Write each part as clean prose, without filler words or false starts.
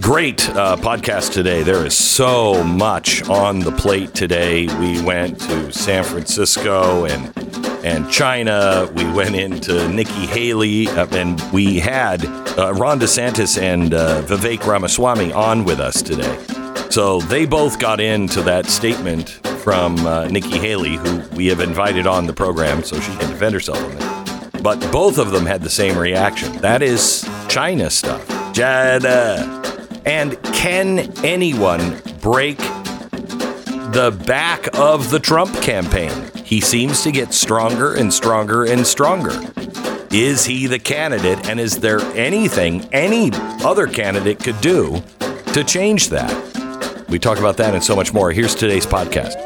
Great podcast today. There is so much on the plate today. We went to San Francisco and China. We went into Nikki Haley, and we had Ron DeSantis and Vivek Ramaswamy on with us today. So they both got into that statement from Nikki Haley, who we have invited on the program so she can defend herself on it. But both of them had the same reaction. That is China stuff. China. And can anyone break the back of the Trump campaign? He seems to get stronger and stronger and stronger. Is he the candidate? And is there anything any other candidate could do to change that? We talk about that and so much more. Here's today's podcast.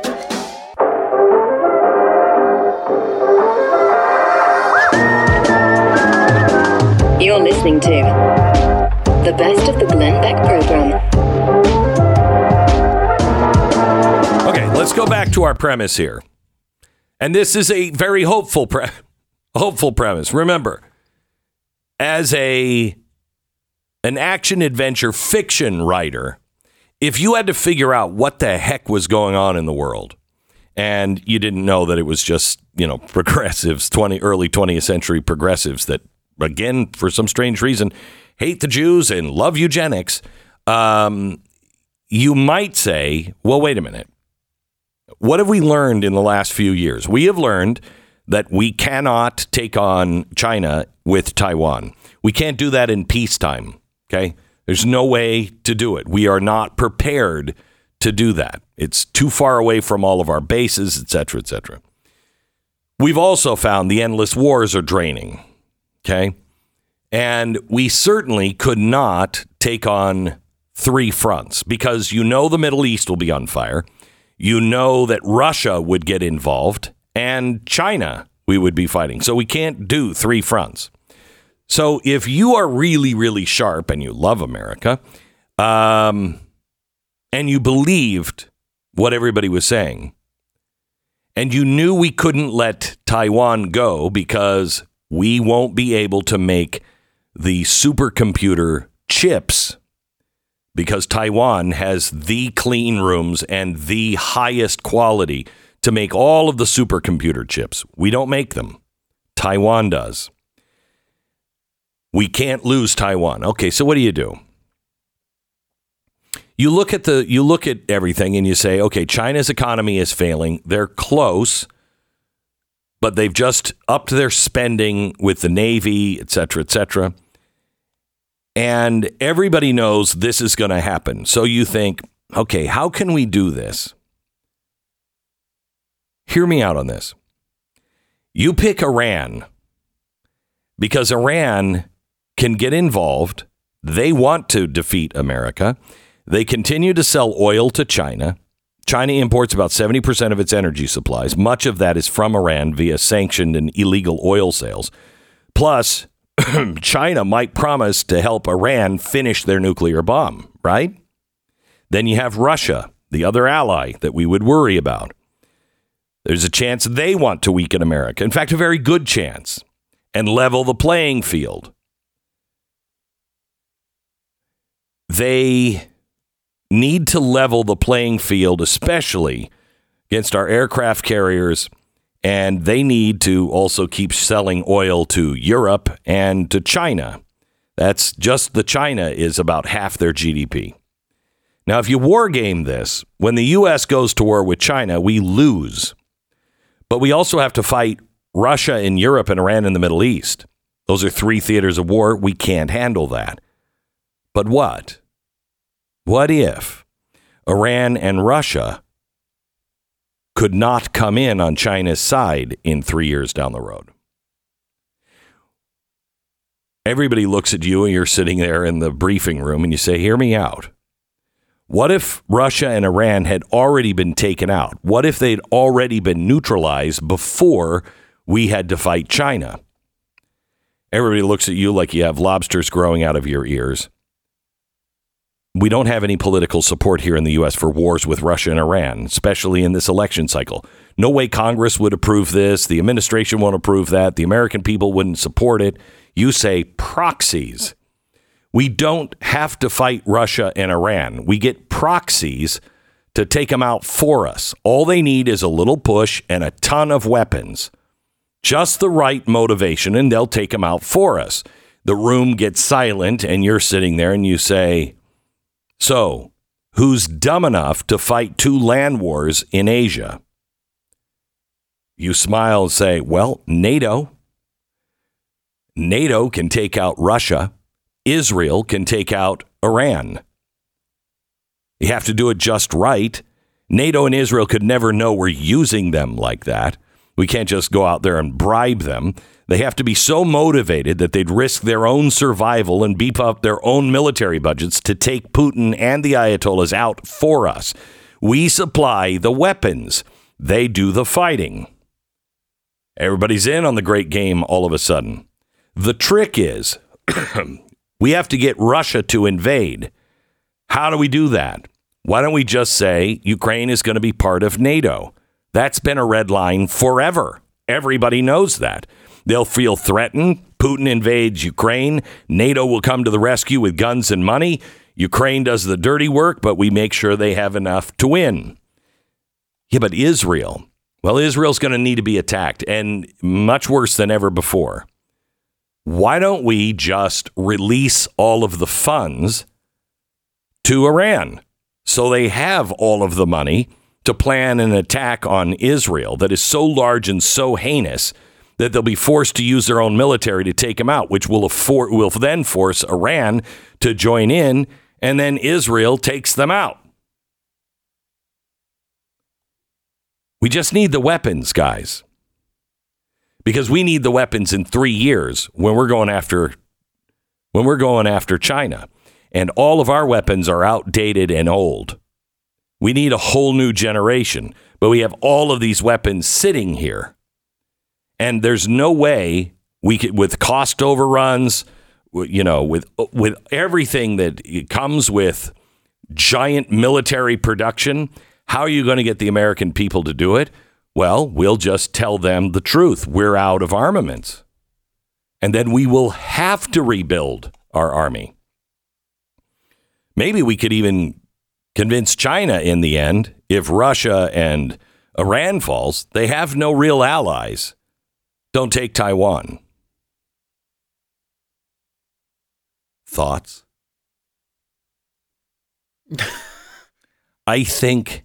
You're listening to the best of the Glenn Beck program. Okay, let's go back to our premise here. And this is a very hopeful premise. Remember, as an action-adventure fiction writer, if you had to figure out what the heck was going on in the world, and you didn't know that it was just, progressives, early 20th century progressives that, again, for some strange reason, hate the Jews and love eugenics, you might say, well, wait a minute. What have we learned in the last few years? We have learned that we cannot take on China with Taiwan. We can't do that in peacetime, okay? There's no way to do it. We are not prepared to do that. It's too far away from all of our bases, et cetera, et cetera. We've also found the endless wars are draining, okay? And we certainly could not take on three fronts because the Middle East will be on fire. You know that Russia would get involved and China we would be fighting. So we can't do three fronts. So if you are really, really sharp and you love America and you believed what everybody was saying and you knew we couldn't let Taiwan go because we won't be able to make the supercomputer chips because Taiwan has the clean rooms and the highest quality to make all of the supercomputer chips. We don't make them. Taiwan does. We can't lose Taiwan. Okay, so what do? You look at everything and you say, okay, China's economy is failing. They're close, but they've just upped their spending with the Navy, et cetera, et cetera. And everybody knows this is going to happen. So you think, okay, how can we do this? Hear me out on this. You pick Iran because Iran can get involved. They want to defeat America. They continue to sell oil to China. China imports about 70% of its energy supplies. Much of that is from Iran via sanctioned and illegal oil sales. Plus, China might promise to help Iran finish their nuclear bomb, right? Then you have Russia, the other ally that we would worry about. There's a chance they want to weaken America. In fact, a very good chance, and level the playing field. They need to level the playing field, especially against our aircraft carriers. And they need to also keep selling oil to Europe and to China. That's just the China is about half their GDP. Now, if you war game this, when the U.S. goes to war with China, we lose. But we also have to fight Russia in Europe and Iran in the Middle East. Those are three theaters of war. We can't handle that. But what? What if Iran and Russia could not come in on China's side in 3 years down the road? Everybody looks at you and you're sitting there in the briefing room and you say, hear me out. What if Russia and Iran had already been taken out? What if they'd already been neutralized before we had to fight China? Everybody looks at you like you have lobsters growing out of your ears. We don't have any political support here in the U.S. for wars with Russia and Iran, especially in this election cycle. No way Congress would approve this. The administration won't approve that. The American people wouldn't support it. You say proxies. We don't have to fight Russia and Iran. We get proxies to take them out for us. All they need is a little push and a ton of weapons. Just the right motivation, and they'll take them out for us. The room gets silent, and you're sitting there, and you say, so, who's dumb enough to fight 2 land wars in Asia? You smile and say, well, NATO. NATO can take out Russia. Israel can take out Iran. You have to do it just right. NATO and Israel could never know we're using them like that. We can't just go out there and bribe them. They have to be so motivated that they'd risk their own survival and beef up their own military budgets to take Putin and the Ayatollahs out for us. We supply the weapons. They do the fighting. Everybody's in on the great game all of a sudden. The trick is we have to get Russia to invade. How do we do that? Why don't we just say Ukraine is going to be part of NATO? That's been a red line forever. Everybody knows that. They'll feel threatened. Putin invades Ukraine. NATO will come to the rescue with guns and money. Ukraine does the dirty work, but we make sure they have enough to win. Yeah, but Israel. Well, Israel's going to need to be attacked, and much worse than ever before. Why don't we just release all of the funds to Iran so they have all of the money to plan an attack on Israel that is so large and so heinous that they'll be forced to use their own military to take them out, which will then force Iran to join in, and then Israel takes them out. We just need the weapons, guys. Because we need the weapons in 3 years when we're going after China. And all of our weapons are outdated and old. We need a whole new generation. But we have all of these weapons sitting here. And there's no way we could, with cost overruns, you know, with everything that comes with giant military production, how are you going to get the American people to do it? Well, we'll just tell them the truth. We're out of armaments. And then we will have to rebuild our army. Maybe we could even convince China in the end, if Russia and Iran falls, they have no real allies. Don't take Taiwan. Thoughts? I think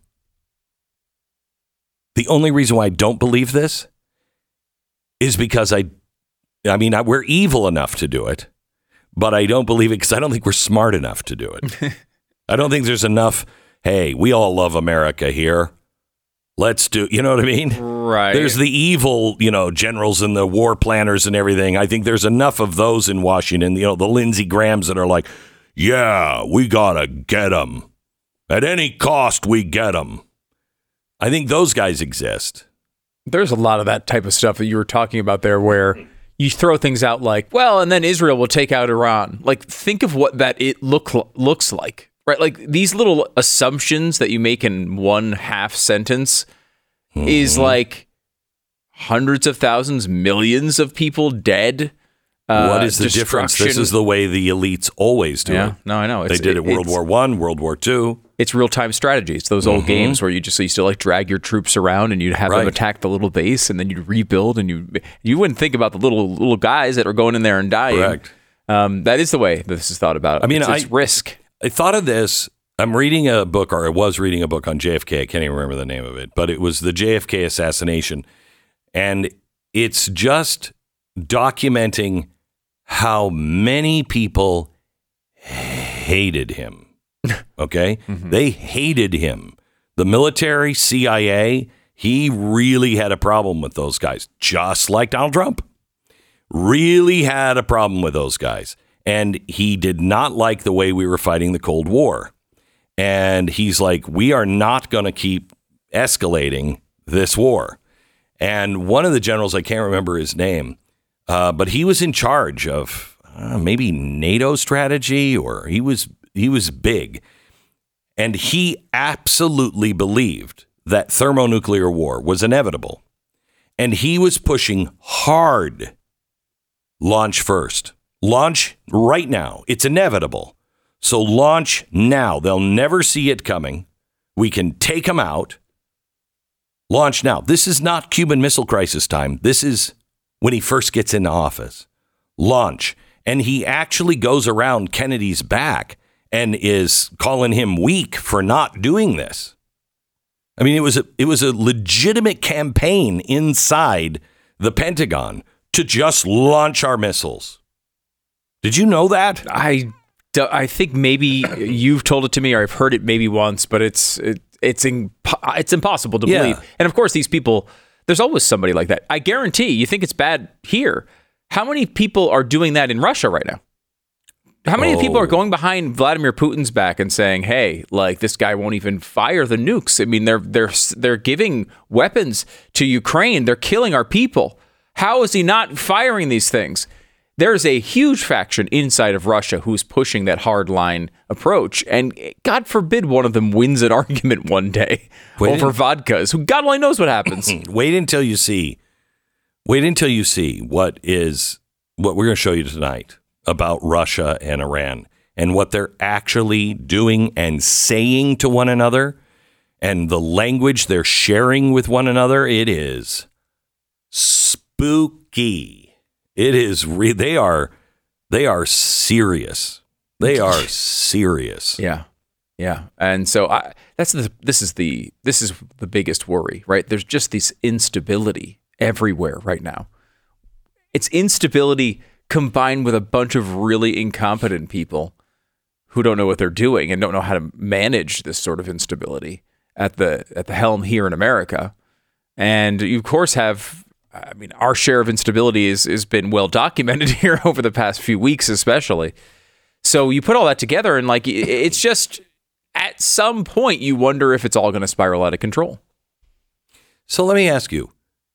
the only reason why I don't believe this is because we're evil enough to do it, but I don't believe it because I don't think we're smart enough to do it. I don't think there's enough, hey, we all love America here. Let's do, you know what I mean? Right. There's the evil, generals and the war planners and everything. I think there's enough of those in Washington, the Lindsey Grahams that are like, yeah, we got to get them. At any cost, we get them. I think those guys exist. There's a lot of that type of stuff that you were talking about there where you throw things out like, well, and then Israel will take out Iran. Like, think of what it looks like, right? Like these little assumptions that you make in one half sentence is like hundreds of thousands, millions of people dead. What is the difference? This is the way the elites always do it. No, I know. They did it World War I, World War II. It's real-time strategy. It's those old games where you used to like drag your troops around and you'd have them attack the little base and then you'd rebuild and you wouldn't think about the little guys that are going in there and dying. Correct. That is the way this is thought about. I mean, it's risk. I thought of this. I'm reading a book, or I was reading a book on JFK. I can't even remember the name of it, but it was the JFK assassination. And it's just documenting how many people hated him. Okay? They hated him. The military, CIA, he really had a problem with those guys, just like Donald Trump. Really had a problem with those guys. And he did not like the way we were fighting the Cold War. And he's like, we are not going to keep escalating this war. And one of the generals, I can't remember his name, but he was in charge of maybe NATO strategy, or he was big. And he absolutely believed that thermonuclear war was inevitable. And he was pushing hard. Launch first. Launch right now. It's inevitable. So launch now. They'll never see it coming. We can take them out. Launch now. This is not Cuban Missile Crisis time. This is when he first gets into office. Launch. And he actually goes around Kennedy's back and is calling him weak for not doing this. I mean, it was a legitimate campaign inside the Pentagon to just launch our missiles. Did you know that? I think maybe you've told it to me, or I've heard it maybe once, but it's impossible to believe. And of course, these people, there's always somebody like that. I guarantee you think it's bad here. How many people are doing that in Russia right now? How many people are going behind Vladimir Putin's back and saying, "Hey, like this guy won't even fire the nukes"? I mean, they're giving weapons to Ukraine. They're killing our people. How is he not firing these things? There's a huge faction inside of Russia who's pushing that hardline approach, and God forbid one of them wins an argument one day over vodkas. Who God only knows what happens. Wait until you see what we're going to show you tonight about Russia and Iran and what they're actually doing and saying to one another and the language they're sharing with one another. It is spooky. It is they are serious. They are serious. Yeah. And so this is the biggest worry, right? There's just this instability everywhere right now. It's instability combined with a bunch of really incompetent people who don't know what they're doing and don't know how to manage this sort of instability at the helm here in America. And you, of course, have, our share of instability has been well documented here over the past few weeks, especially. So you put all that together and it's just at some point you wonder if it's all going to spiral out of control. So let me ask you.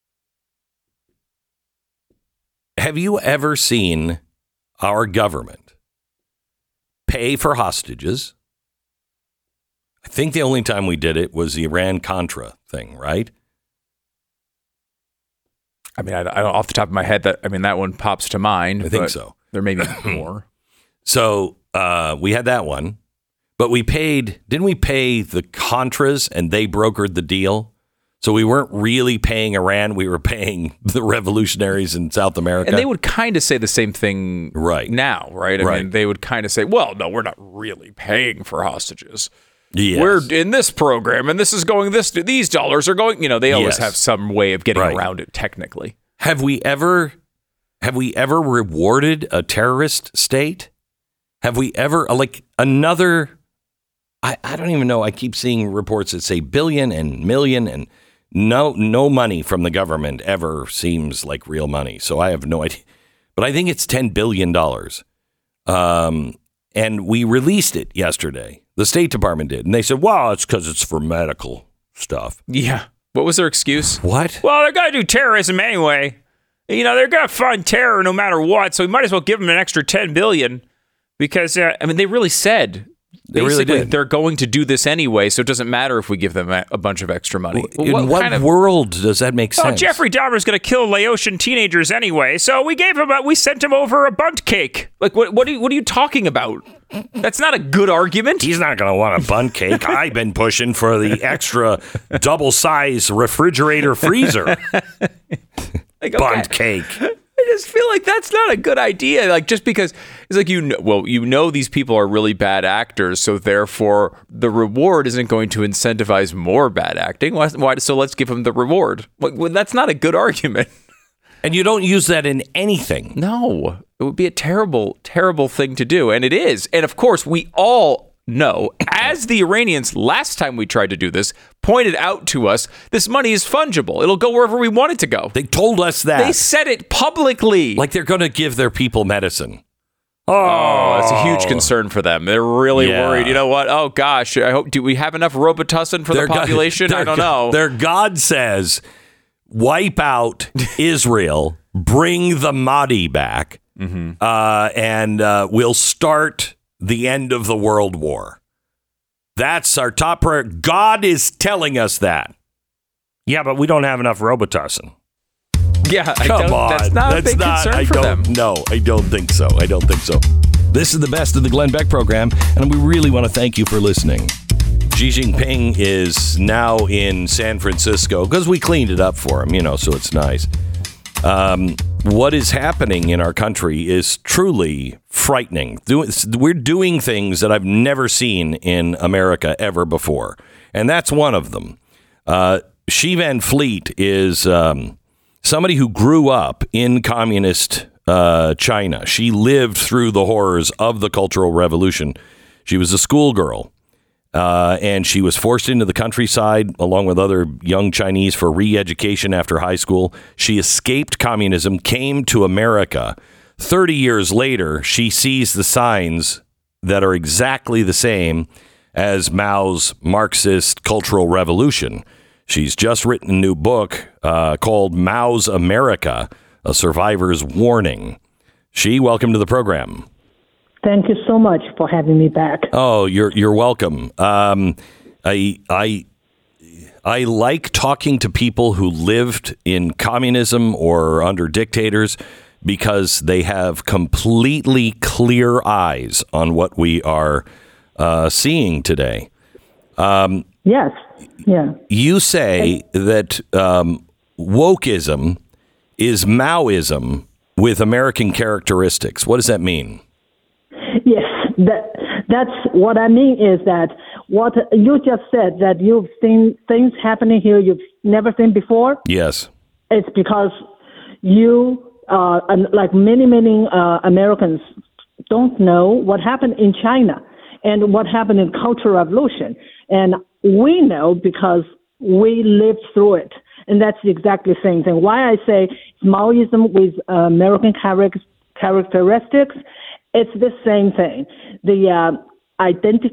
Have you ever seen our government pay for hostages? I think the only time we did it was the Iran-Contra thing, right? I don't off the top of my head, that one pops to mind. I think so. There may be more. So we had that one, but didn't we pay the Contras and they brokered the deal? So we weren't really paying Iran. We were paying the revolutionaries in South America. And they would kind of say the same thing now, right? I mean, they would kind of say, well, no, we're not really paying for hostages. Yes. We're in this program and this is going these dollars are going, they always have some way of getting around it technically. Have we ever rewarded a terrorist state? Have we ever another, I don't even know. I keep seeing reports that say billion and million and no money from the government ever seems like real money. So I have no idea, but I think it's $10 billion. And we released it yesterday. The State Department did. And they said, well, it's because it's for medical stuff. Yeah. What was their excuse? What? Well, they're going to do terrorism anyway. They're going to fund terror no matter what. So we might as well give them an extra $10 billion because, they really said... They really did. They're going to do this anyway, so it doesn't matter if we give them a bunch of extra money. In what world does that make sense? Well, Jeffrey Dahmer's going to kill Laotian teenagers anyway, so we sent him over a bunt cake. What are you talking about? That's not a good argument. He's not going to want a bunt cake. I've been pushing for the extra double-size refrigerator freezer. Bunt cake. I just feel like that's not a good idea. Just because it's these people are really bad actors, so therefore the reward isn't going to incentivize more bad acting. Why? So let's give them the reward. That's not a good argument. And you don't use that in anything. No, it would be a terrible, terrible thing to do, and it is. And of course, we all know, as the Iranians last time we tried to do this pointed out to us, this money is fungible. It'll go wherever we want it to go. They told us that. They said it publicly. Like they're going to give their people medicine. Oh, that's a huge concern for them. They're really worried. You know what? Oh, gosh. Do we have enough Robitussin for the population? I don't know. Their God says, wipe out Israel, bring the Mahdi back, and we'll start the end of the world war. That's our top priority. God is telling us that. Yeah, but we don't have enough Robitussin. Yeah, Come on. That's not a big concern for them. No, I don't think so. This is the best of the Glenn Beck program, and we really want to thank you for listening. Xi Jinping is now in San Francisco because we cleaned it up for him, so it's nice. What is happening in our country is truly frightening. We're doing things that I've never seen in America ever before, and that's one of them. Xi Van Fleet is somebody who grew up in communist China. She lived through the horrors of the Cultural Revolution. She was a schoolgirl. And she was forced into the countryside along with other young Chinese for re-education after high school. She escaped communism, came to America. 30 years later, she sees the signs that are exactly the same as Mao's Marxist Cultural Revolution. She's just written a new book called Mao's America, A Survivor's Warning. Xi, welcome to the program. Thank you so much for having me back. Oh, you're welcome. I like talking to people who lived in communism or under dictators because they have completely clear eyes on what we are seeing today. Yes. Yeah. You say that wokeism is Maoism with American characteristics. What does that mean? Yes, that's what I mean is that what you just said, that you've seen things happening here you've never seen before. Yes. It's because you, like many Americans, don't know what happened in China and what happened in Cultural Revolution. And we know because we lived through it. And that's exactly the same thing. Why I say Maoism with American characteristics, it's the same thing. The identity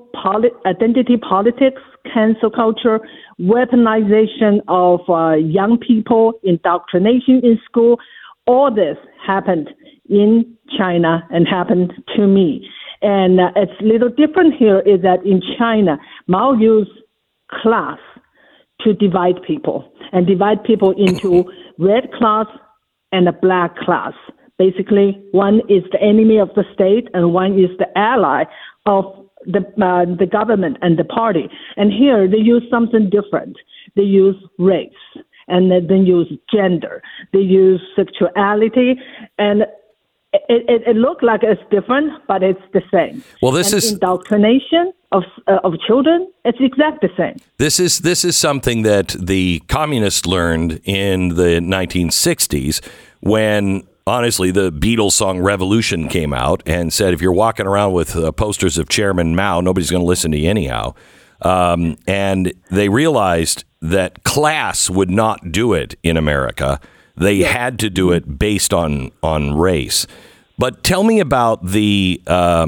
politics, cancel culture, weaponization of young people, indoctrination in school, all this happened in China and happened to me. And it's a little different here is that in China, Mao used class to divide people and divide people into red class and a black class. Basically, one is the enemy of the state and one is the ally of the government and the party. And here they use something different. They use race and then use gender. They use sexuality, and it looks like it's different, but it's the same. Well, this is indoctrination of children. It's exactly the same. This is something that the communists learned in the 1960s when, honestly, the Beatles song Revolution came out and said, if you're walking around with posters of Chairman Mao, nobody's going to listen to you anyhow. And they realized that class would not do it in America. They had to do it based on race. But tell me about the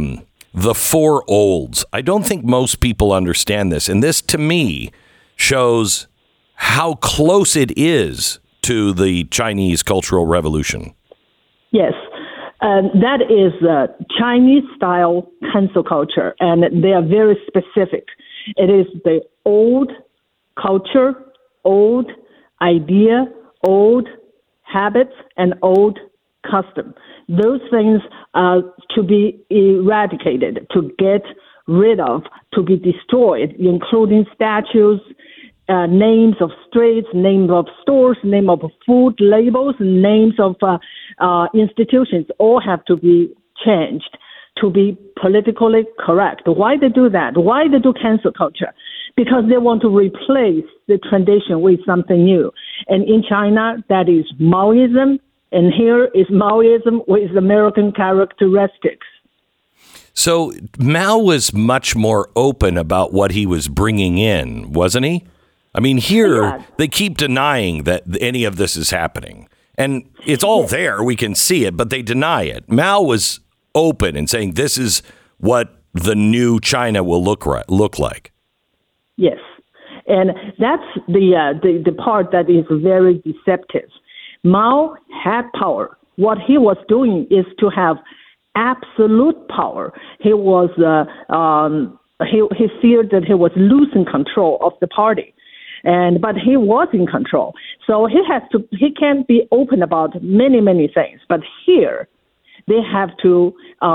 four olds. I don't think most people understand this. And this, to me, shows how close it is to the Chinese Cultural Revolution. Yes, that is Chinese-style cancel culture, and they are very specific. It is the old culture, old idea, old habits, and old custom. Those things are to be eradicated, to get rid of, to be destroyed, including statues, names of streets, names of stores, name of food labels, names of institutions, all have to be changed to be politically correct. Why they do that? Why they do cancel culture? Because they want to replace the tradition with something new. And in China, that is Maoism, and here is Maoism with American characteristics. So Mao was much more open about what he was bringing in, wasn't he? I mean, here they keep denying that any of this is happening. And it's all there. We can see it, but they deny it. Mao was open and saying this is what the new China will look like. Yes. And that's the part that is very deceptive. Mao had power. What he was doing is to have absolute power. He was he feared that he was losing control of the party. But he was in control. So he can't be open about many, many things. But here, they have to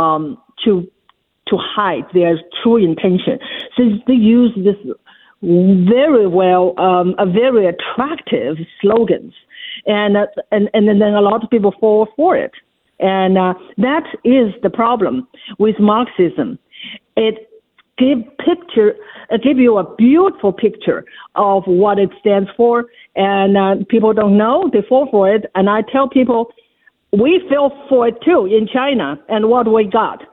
hide their true intention. So they use this very well, a very attractive slogans, and then a lot of people fall for it. And that is the problem with Marxism. It give you a beautiful picture of what it stands for, and people don't know, they fall for it. And I tell people, we fell for it too in China, and what we got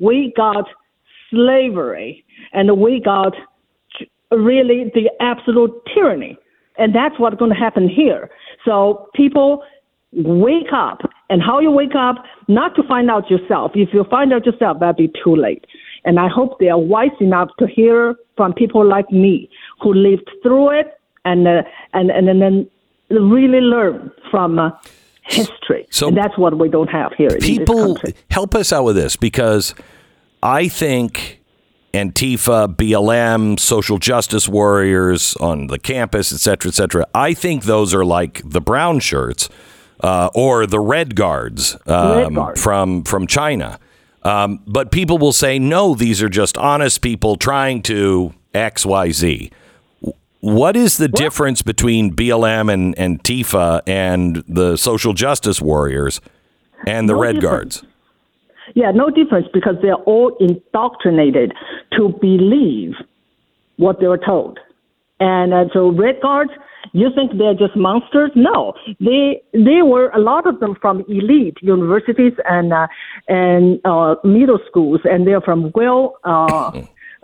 slavery, and we got really the absolute tyranny, and that's what's going to happen here. So people wake up, and how you wake up, not to find out yourself. If you find out yourself, that'd be too late. And I hope they are wise enough to hear from people like me who lived through it and then really learn from history. So and that's what we don't have here in this country. Help us out with this, because I think Antifa, BLM, social justice warriors on the campus, et cetera, I think those are like the brown shirts or the red guards, from China. But people will say, no, these are just honest people trying to X, Y, Z. What is the difference between BLM and Antifa and the social justice warriors and the red guards? Yeah, no difference, because they're all indoctrinated to believe what they were told. And so red guards, you think they're just monsters? No, they were, a lot of them from elite universities and middle schools, and they're from well-off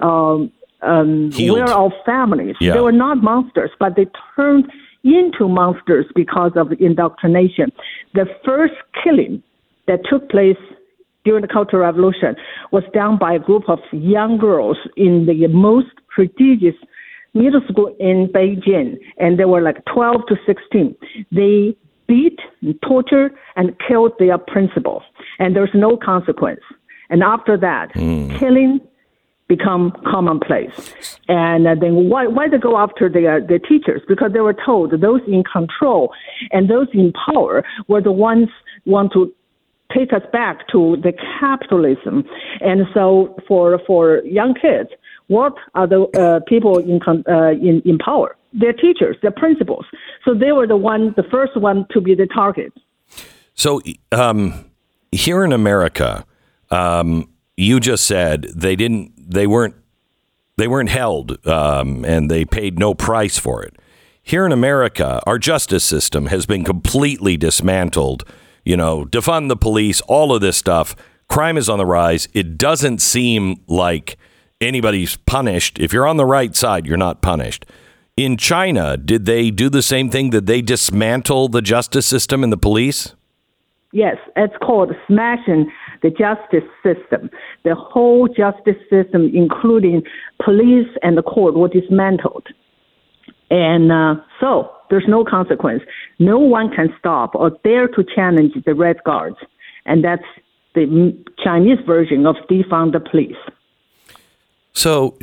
families. Yeah. They were not monsters, but they turned into monsters because of indoctrination. The first killing that took place during the Cultural Revolution was done by a group of young girls in the most prestigious middle school in Beijing, and they were like 12 to 16. They beat, tortured, and killed their principal, and there's no consequence. And after that, killing become commonplace. And then why they go after their teachers? Because they were told those in control and those in power were the ones want to take us back to the capitalism. And so for young kids, what are the people in power? Their teachers, their principals. So they were the first one to be the target. So here in America, you just said they weren't held, and they paid no price for it. Here in America, our justice system has been completely dismantled. Defund the police, all of this stuff. Crime is on the rise. It doesn't seem like anybody's punished. If you're on the right side, you're not punished. In China, did they do the same thing? Did they dismantle the justice system and the police? Yes, it's called smashing the justice system. The whole justice system, including police and the court, were dismantled. And so there's no consequence. No one can stop or dare to challenge the Red Guards. And that's the Chinese version of defund the police. So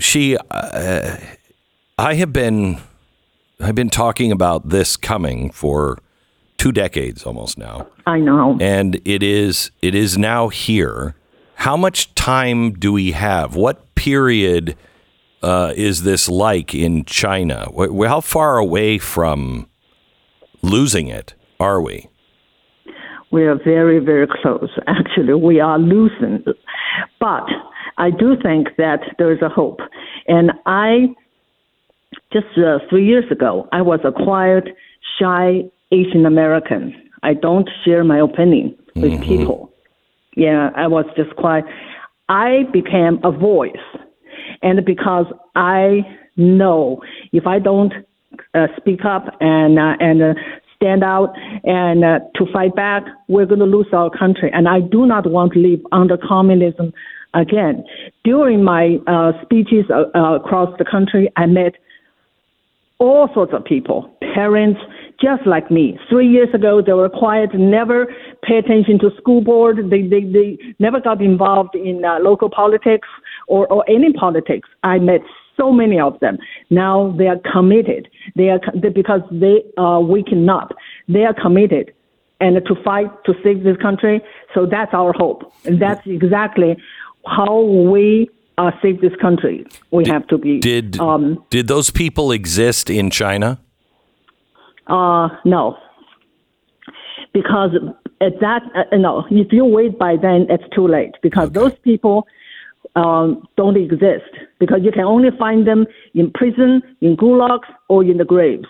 I've been talking about this coming for 2 decades almost now. I know. And it is now here. How much time do we have? What period is this like in China? How far away from losing it are we? We are very, very close. Actually, we are losing. But I do think that there is a hope. And I, just 3 years ago, I was a quiet, shy Asian American. I don't share my opinion with people. Yeah, I was just quiet. I became a voice. And because I know if I don't speak up and stand out and to fight back, we're going to lose our country. And I do not want to live under communism again. During my speeches across the country, I met all sorts of people, parents just like me. 3 years ago, they were quiet, never pay attention to school board. They never got involved in local politics or any politics. I met so many of them. Now they are committed. Because they are waking up. They are committed and to fight to save this country. So that's our hope. And that's exactly how we save this country. We have to be. Did those people exist in China? No. Because at that, no, if you wait by then, it's too late. Because those people don't exist. Because you can only find them in prison, in gulags, or in the graves.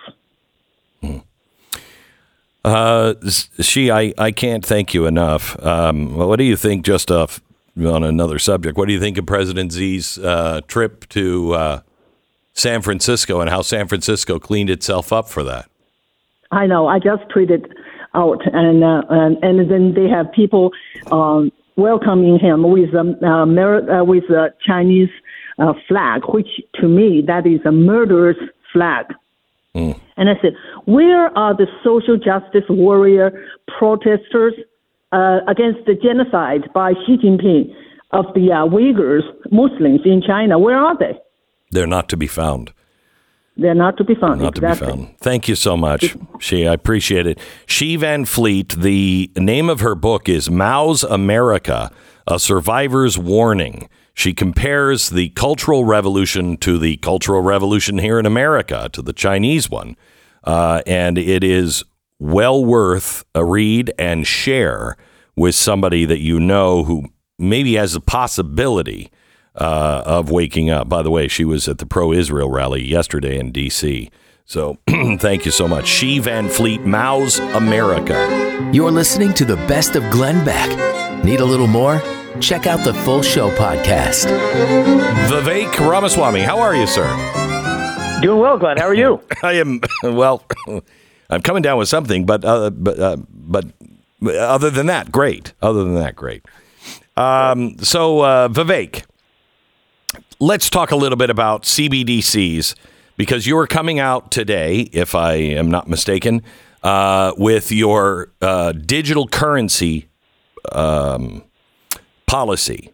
I can't thank you enough. What do you think, just on another subject, what do you think of President Xi's trip to San Francisco and how San Francisco cleaned itself up for that? I know. I just tweeted out, and then they have people welcoming him with a Chinese flag, which to me that is a murderous flag. And I said, where are the social justice warrior protesters against the genocide by Xi Jinping of the Uyghurs, Muslims in China? Where are they? They're not to be found. They're not to be found. Not exactly. To be found. Thank you so much, Xi. I appreciate it. Xi Van Fleet, the name of her book is Mao's America, A Survivor's Warning. She compares the Cultural Revolution to the Cultural Revolution here in America, to the Chinese one. And it is well worth a read and share with somebody that you know who maybe has a possibility of waking up. By the way, she was at the pro-Israel rally yesterday in D.C. So thank you so much. Xi Van Fleet, Mao's America. You're listening to the best of Glenn Beck. Need a little more? Check out the full show podcast. Vivek Ramaswamy, how are you, sir? Doing well, Glenn. How are you? I am, well, I'm coming down with something, but other than that, great. Vivek, let's talk a little bit about CBDCs, because you are coming out today, if I am not mistaken, with your digital currency policy.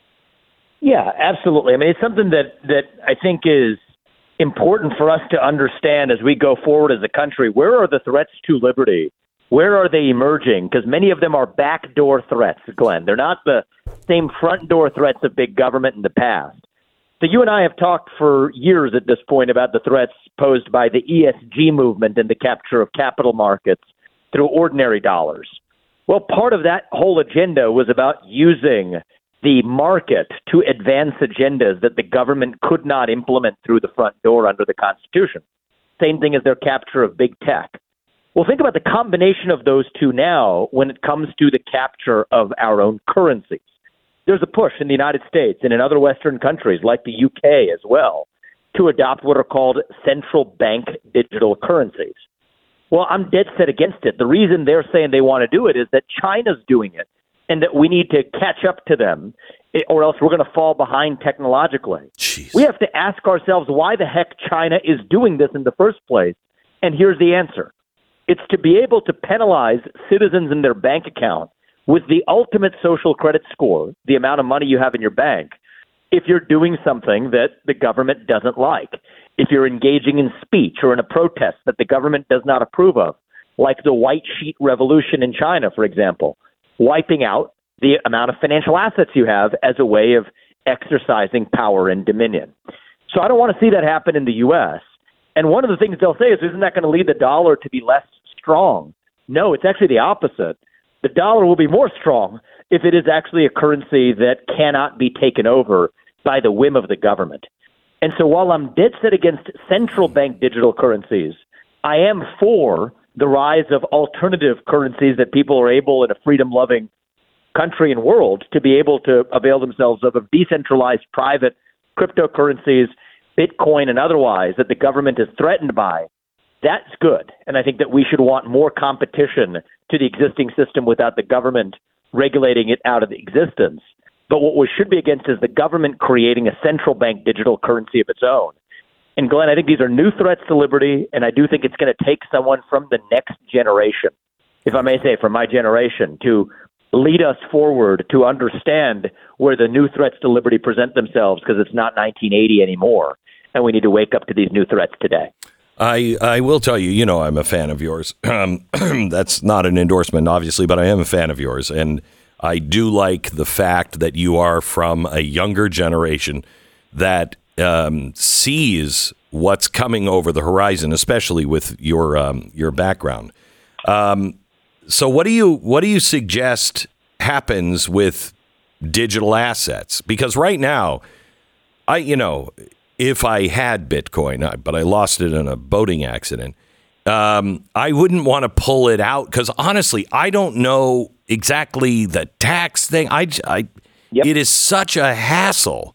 Yeah, absolutely. I mean, it's something that I think is important for us to understand as we go forward as a country. Where are the threats to liberty? Where are they emerging? Because many of them are backdoor threats, Glenn. They're not the same front door threats of big government in the past. So you and I have talked for years at this point about the threats posed by the ESG movement and the capture of capital markets through ordinary dollars. Well, part of that whole agenda was about using the market to advance agendas that the government could not implement through the front door under the Constitution. Same thing as their capture of big tech. Well, think about the combination of those two now when it comes to the capture of our own currencies. There's a push in the United States and in other Western countries like the UK as well to adopt what are called central bank digital currencies. Well, I'm dead set against it. The reason they're saying they want to do it is that China's doing it and that we need to catch up to them or else we're going to fall behind technologically. Jeez. We have to ask ourselves why the heck China is doing this in the first place. And here's the answer. It's to be able to penalize citizens in their bank account with the ultimate social credit score, the amount of money you have in your bank, if you're doing something that the government doesn't like. If you're engaging in speech or in a protest that the government does not approve of, like the white sheet revolution in China, for example, wiping out the amount of financial assets you have as a way of exercising power and dominion. So I don't want to see that happen in the U.S. And one of the things they'll say is, isn't that going to lead the dollar to be less strong? No, it's actually the opposite. The dollar will be more strong if it is actually a currency that cannot be taken over by the whim of the government. And so while I'm dead set against central bank digital currencies, I am for the rise of alternative currencies that people are able in a freedom-loving country and world to be able to avail themselves of decentralized private cryptocurrencies, Bitcoin and otherwise, that the government is threatened by. That's good. And I think that we should want more competition to the existing system without the government regulating it out of existence. But what we should be against is the government creating a central bank digital currency of its own. And Glenn, I think these are new threats to liberty, and I do think it's going to take someone from the next generation, if I may say from my generation, to lead us forward to understand where the new threats to liberty present themselves, because it's not 1980 anymore. and we need to wake up to these new threats today. I will tell you, I'm a fan of yours. That's not an endorsement, obviously, but I am a fan of yours. And I do like the fact that you are from a younger generation that sees what's coming over the horizon, especially with your background. So what do you suggest happens with digital assets? Because right now, if I had Bitcoin, but I lost it in a boating accident, I wouldn't want to pull it out because honestly, I don't know exactly the tax thing. It is such a hassle.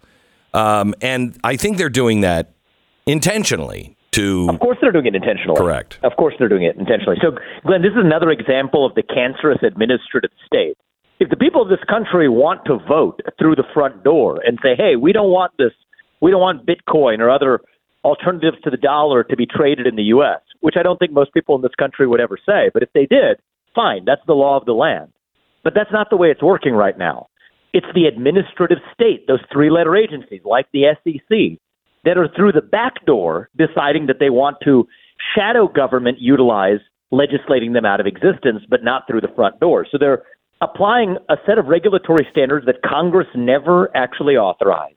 And I think they're doing that intentionally. Of course they're doing it intentionally. Correct. Of course they're doing it intentionally. So, Glenn, this is another example of the cancerous administrative state. If the people of this country want to vote through the front door and say, hey, we don't want this, we don't want Bitcoin or other alternatives to the dollar to be traded in the U.S., which I don't think most people in this country would ever say. But if they did, fine, that's the law of the land. But that's not the way it's working right now. It's the administrative state, those three-letter agencies like the SEC, that are through the back door deciding that they want to shadow government utilize legislating them out of existence, but not through the front door. So they're applying a set of regulatory standards that Congress never actually authorized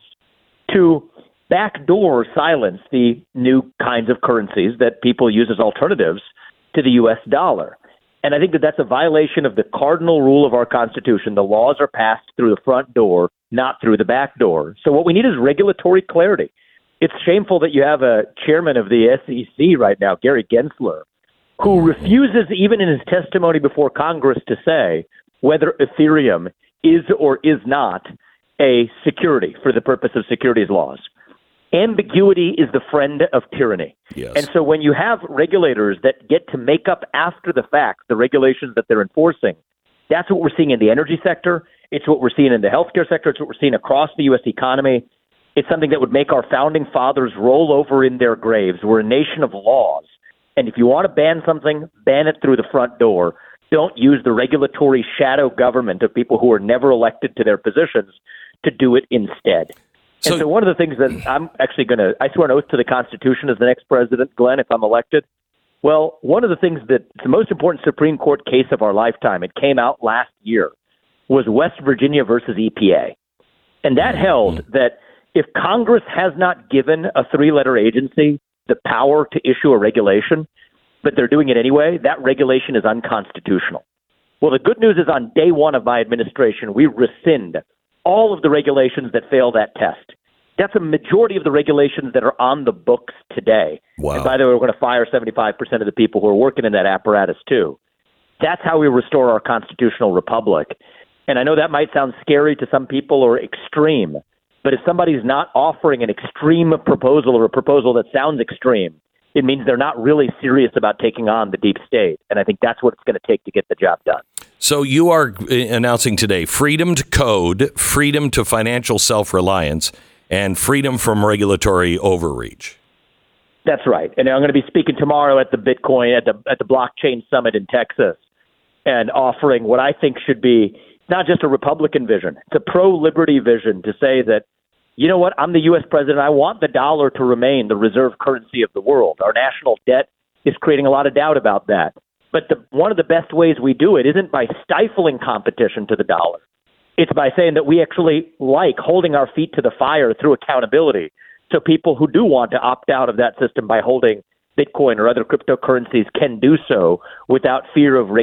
to backdoor silence the new kinds of currencies that people use as alternatives to the U.S. dollar. And I think that that's a violation of the cardinal rule of our Constitution. The laws are passed through the front door, not through the back door. So what we need is regulatory clarity. It's shameful that you have a chairman of the SEC right now, Gary Gensler, who refuses, even in his testimony before Congress, to say whether Ethereum is or is not a security for the purpose of securities laws. Ambiguity is the friend of tyranny. Yes. And so when you have regulators that get to make up after the fact the regulations that they're enforcing, that's what we're seeing in the energy sector. It's what we're seeing in the healthcare sector. It's what we're seeing across the U.S. economy. It's something that would make our founding fathers roll over in their graves. We're a nation of laws. And if you want to ban something, ban it through the front door. Don't use the regulatory shadow government of people who are never elected to their positions to do it instead. And so one of the things that I'm actually I swear an oath to the Constitution as the next president, Glenn, if I'm elected. Well, one of the things that's the most important Supreme Court case of our lifetime, it came out last year, was West Virginia versus EPA. And that held that if Congress has not given a three-letter agency the power to issue a regulation, but they're doing it anyway, that regulation is unconstitutional. Well, the good news is on day one of my administration, we rescind all of the regulations that fail that test. That's a majority of the regulations that are on the books today. Wow. And by the way, we're going to fire 75% of the people who are working in that apparatus too. That's how we restore our constitutional republic. And I know that might sound scary to some people or extreme, but if somebody's not offering an extreme proposal or a proposal that sounds extreme, it means they're not really serious about taking on the deep state. And I think that's what it's going to take to get the job done. So you are announcing today freedom to code, freedom to financial self-reliance, and freedom from regulatory overreach. That's right. And I'm going to be speaking tomorrow at the Bitcoin, at the Blockchain Summit in Texas, and offering what I think should be not just a Republican vision, it's a pro-liberty vision to say that, you know what, I'm the U.S. president. I want the dollar to remain the reserve currency of the world. Our national debt is creating a lot of doubt about that. But one of the best ways we do it isn't by stifling competition to the dollar. It's by saying that we actually like holding our feet to the fire through accountability. So people who do want to opt out of that system by holding Bitcoin or other cryptocurrencies can do so without fear of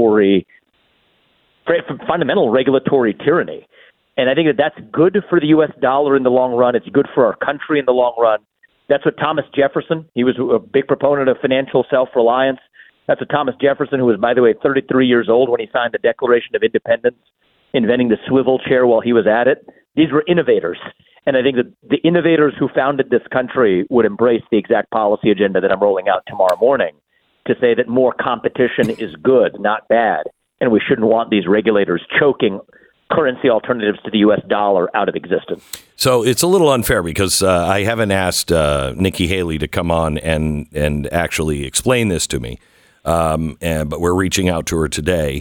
fundamental regulatory tyranny. And I think that that's good for the U.S. dollar in the long run. It's good for our country in the long run. That's what Thomas Jefferson, he was a big proponent of financial self-reliance. That's what Thomas Jefferson, who was, by the way, 33 years old when he signed the Declaration of Independence, inventing the swivel chair while he was at it. These were innovators. And I think that the innovators who founded this country would embrace the exact policy agenda that I'm rolling out tomorrow morning to say that more competition is good, not bad. And we shouldn't want these regulators choking currency alternatives to the U.S. dollar out of existence. So it's a little unfair because I haven't asked Nikki Haley to come on and actually explain this to me. But we're reaching out to her today.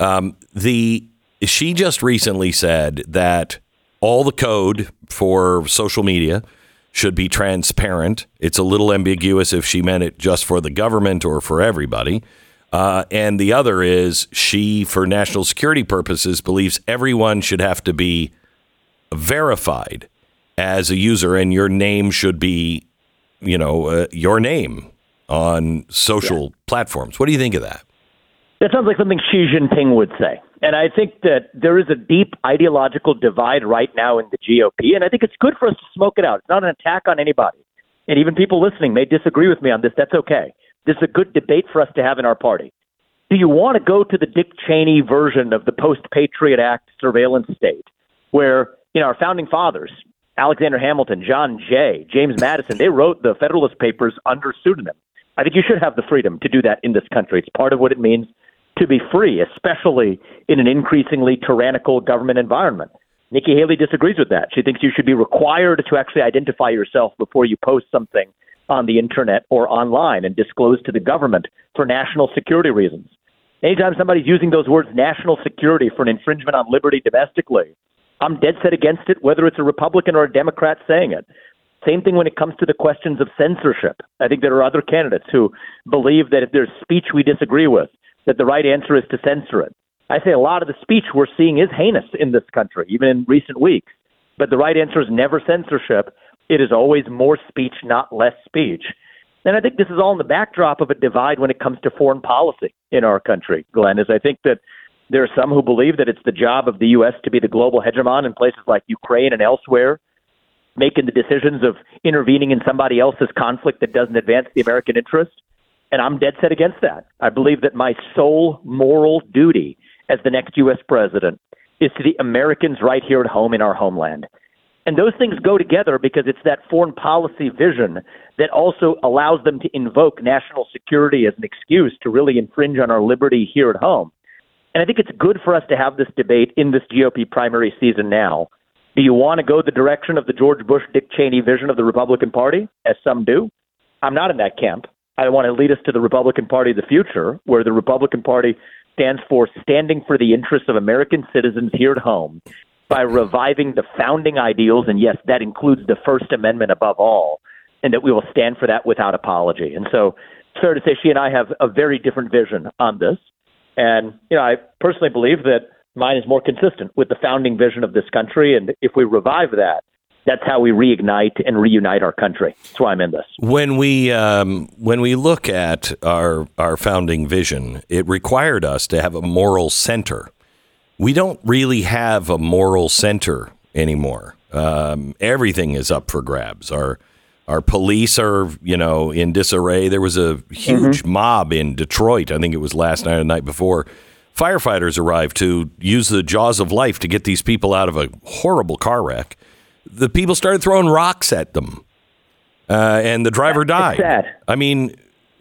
She just recently said that all the code for social media should be transparent. It's a little ambiguous if she meant it just for the government or for everybody. And the other is she, for national security purposes, believes everyone should have to be verified as a user, and your name should be, your name on social platforms. What do you think of that? That sounds like something Xi Jinping would say. And I think that there is a deep ideological divide right now in the GOP, and I think it's good for us to smoke it out. It's not an attack on anybody. And even people listening may disagree with me on this. That's okay. This is a good debate for us to have in our party. Do you want to go to the Dick Cheney version of the post-Patriot Act surveillance state where, our founding fathers, Alexander Hamilton, John Jay, James Madison, they wrote the Federalist Papers under pseudonym? I think you should have the freedom to do that in this country. It's part of what it means to be free, especially in an increasingly tyrannical government environment. Nikki Haley disagrees with that. She thinks you should be required to actually identify yourself before you post something on the internet or online and disclose to the government for national security reasons. Anytime somebody's using those words national security for an infringement on liberty domestically, I'm dead set against it, whether it's a Republican or a Democrat saying it. Same thing when it comes to the questions of censorship. I think there are other candidates who believe that if there's speech we disagree with, that the right answer is to censor it. I say a lot of the speech we're seeing is heinous in this country, even in recent weeks. But the right answer is never censorship. It is always more speech, not less speech. And I think this is all in the backdrop of a divide when it comes to foreign policy in our country, Glenn, is I think that there are some who believe that it's the job of the U.S. to be the global hegemon in places like Ukraine and elsewhere, making the decisions of intervening in somebody else's conflict that doesn't advance the American interest. And I'm dead set against that. I believe that my sole moral duty as the next U.S. president is to the Americans right here at home in our homeland. And those things go together because it's that foreign policy vision that also allows them to invoke national security as an excuse to really infringe on our liberty here at home. And I think it's good for us to have this debate in this GOP primary season now. Do you want to go the direction of the George Bush, Dick Cheney vision of the Republican Party, as some do? I'm not in that camp. I want to lead us to the Republican Party of the future, where the Republican Party stands for standing for the interests of American citizens here at home by reviving the founding ideals, and yes, that includes the First Amendment above all, and that we will stand for that without apology. And so it's fair to say she and I have a very different vision on this. And, I personally believe that mine is more consistent with the founding vision of this country, and if we revive that, that's how we reignite and reunite our country. That's why I'm in this. When we look at our founding vision, it required us to have a moral center. We don't really have a moral center anymore. Everything is up for grabs. Our police are, in disarray. There was a huge mob in Detroit. I think it was last night or the night before. Firefighters arrived to use the jaws of life to get these people out of a horrible car wreck. The people started throwing rocks at them, and the driver died. It's sad. I mean,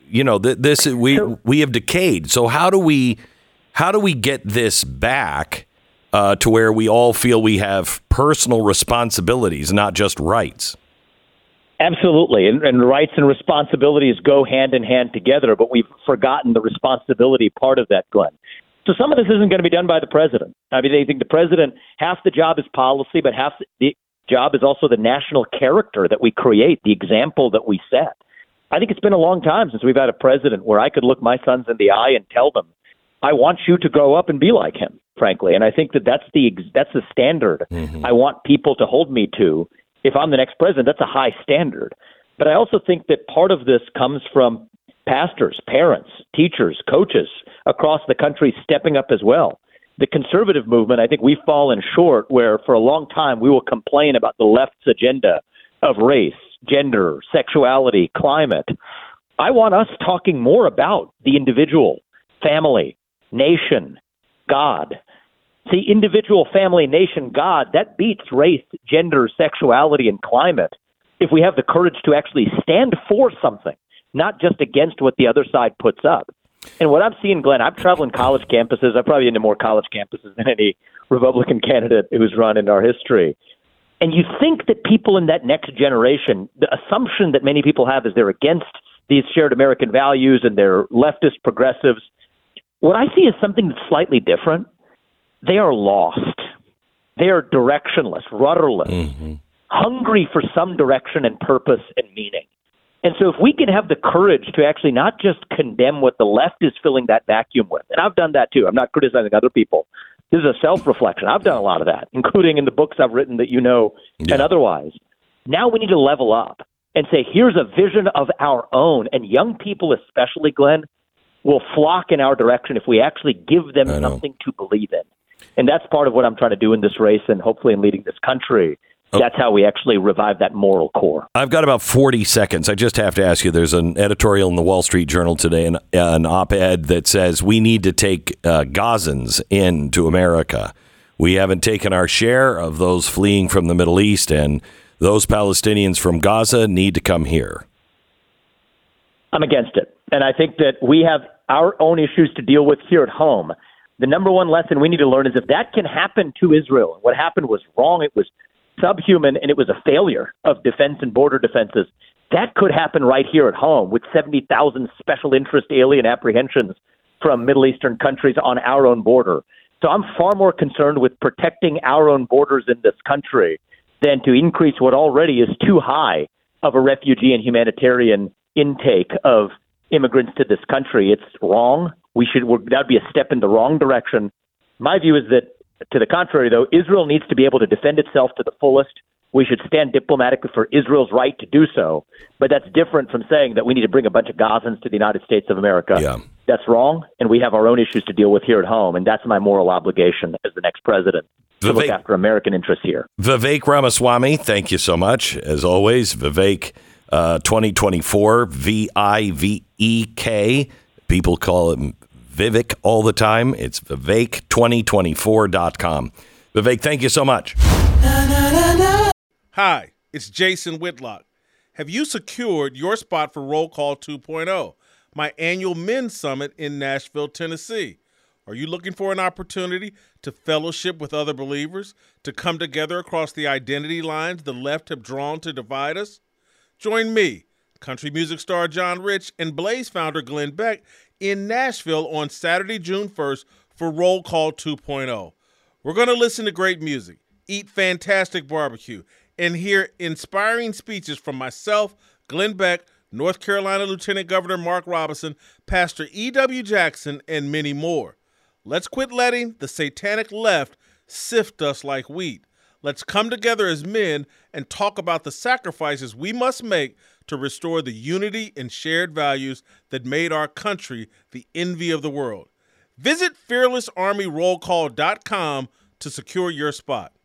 we have decayed. So how do we get this back to where we all feel we have personal responsibilities, not just rights? Absolutely. And rights and responsibilities go hand in hand together, but we've forgotten the responsibility part of that, Glenn. So some of this isn't going to be done by the president. I mean, they think the president, half the job is policy, but half the job is also the national character that we create, the example that we set. I think it's been a long time since we've had a president where I could look my sons in the eye and tell them, I want you to grow up and be like him, frankly. And I think that's the standard I want people to hold me to. If I'm the next president, that's a high standard. But I also think that part of this comes from pastors, parents, teachers, coaches across the country stepping up as well. The conservative movement, I think we've fallen short where for a long time we will complain about the left's agenda of race, gender, sexuality, climate. I want us talking more about the individual, family, nation, God. See, individual, family, nation, God, that beats race, gender, sexuality, and climate if we have the courage to actually stand for something, not just against what the other side puts up. And what I'm seeing, Glenn, I'm traveling college campuses. I'm probably into more college campuses than any Republican candidate who's run in our history. And you think that people in that next generation, the assumption that many people have is they're against these shared American values and they're leftist progressives. What I see is something that's slightly different. They are lost. They are directionless, rudderless. hungry for some direction and purpose and meaning. And so if we can have the courage to actually not just condemn what the left is filling that vacuum with, and I've done that too. I'm not criticizing other people. This is a self-reflection. I've done a lot of that, including in the books I've written that you know and otherwise. Now we need to level up and say, here's a vision of our own. And young people especially, Glenn, will flock in our direction if we actually give them something to believe in. And that's part of what I'm trying to do in this race and hopefully in leading this country. That's how we actually revive that moral core. I've got about 40 seconds. I just have to ask you, there's an editorial in the Wall Street Journal today, an op-ed that says we need to take Gazans into America. We haven't taken our share of those fleeing from the Middle East, and those Palestinians from Gaza need to come here. I'm against it. And I think that we have our own issues to deal with here at home. The number one lesson we need to learn is if that can happen to Israel, what happened was wrong, it was subhuman, and it was a failure of defense and border defenses. That could happen right here at home with 70,000 special interest alien apprehensions from Middle Eastern countries on our own border. So I'm far more concerned with protecting our own borders in this country than to increase what already is too high of a refugee and humanitarian intake of immigrants to this country. It's wrong. That would be a step in the wrong direction. My view is that, to the contrary, though, Israel needs to be able to defend itself to the fullest. We should stand diplomatically for Israel's right to do so. But that's different from saying that we need to bring a bunch of Gazans to the United States of America. Yeah. That's wrong, and we have our own issues to deal with here at home, and that's my moral obligation as the next president, to look after American interests here. Vivek Ramaswamy, thank you so much. As always, Vivek 2024, Vivek. People call him Vivek all the time. It's Vivek2024.com. Vivek, thank you so much. Hi, it's Jason Whitlock. Have you secured your spot for Roll Call 2.0, my annual men's summit in Nashville, Tennessee? Are you looking for an opportunity to fellowship with other believers, to come together across the identity lines the left have drawn to divide us? Join me, country music star John Rich, and Blaze founder Glenn Beck in Nashville on Saturday, June 1st for Roll Call 2.0. We're going to listen to great music, eat fantastic barbecue, and hear inspiring speeches from myself, Glenn Beck, North Carolina Lieutenant Governor Mark Robinson, Pastor E.W. Jackson, and many more. Let's quit letting the satanic left sift us like wheat. Let's come together as men and talk about the sacrifices we must make to restore the unity and shared values that made our country the envy of the world. Visit fearlessarmyrollcall.com to secure your spot.